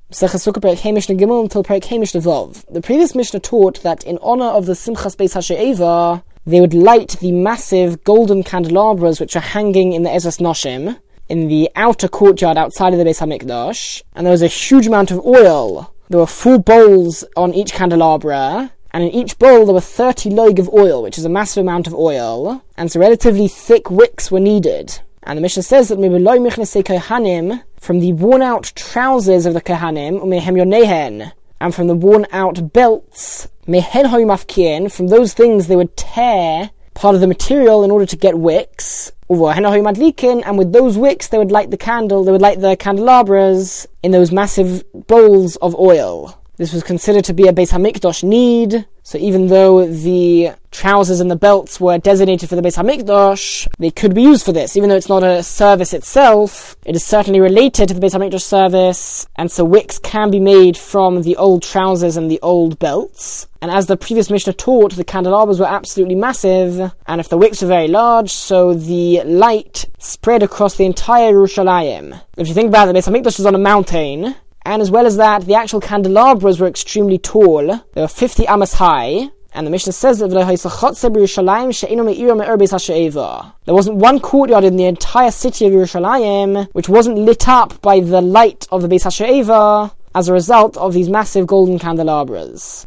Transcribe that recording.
Until the previous Mishnah taught that in honor of the Simchas Beis HaShe'eva, they would light the massive golden candelabras which are hanging in the Ezras Noshim, in the outer courtyard outside of the Beis HaMikdash, and there was a huge amount of oil. There were 4 bowls on each candelabra, and in each bowl there were 30 loig of oil, which is a massive amount of oil, and so relatively thick wicks were needed. And the Mishnah says that from the worn-out trousers of the Kohanim, and from the worn-out belts, from those things they would tear part of the material in order to get wicks, and with those wicks they would light the candelabras in those massive bowls of oil. This was considered to be a Beis HaMikdash need, so even though the trousers and the belts were designated for the Beis HaMikdash, they could be used for this. Even though it's not a service itself, it is certainly related to the Beis HaMikdash service, and so wicks can be made from the old trousers and the old belts. And as the previous Mishnah taught, the candelabras were absolutely massive, and if the wicks were very large, so the light spread across the entire Yerushalayim. If you think about it, the Beis HaMikdash is on a mountain, and as well as that, the actual candelabras were extremely tall. They were 50 amas high. And the Mishnah says that there wasn't one courtyard in the entire city of Yerushalayim which wasn't lit up by the light of the Beis HaShe'eva as a result of these massive golden candelabras.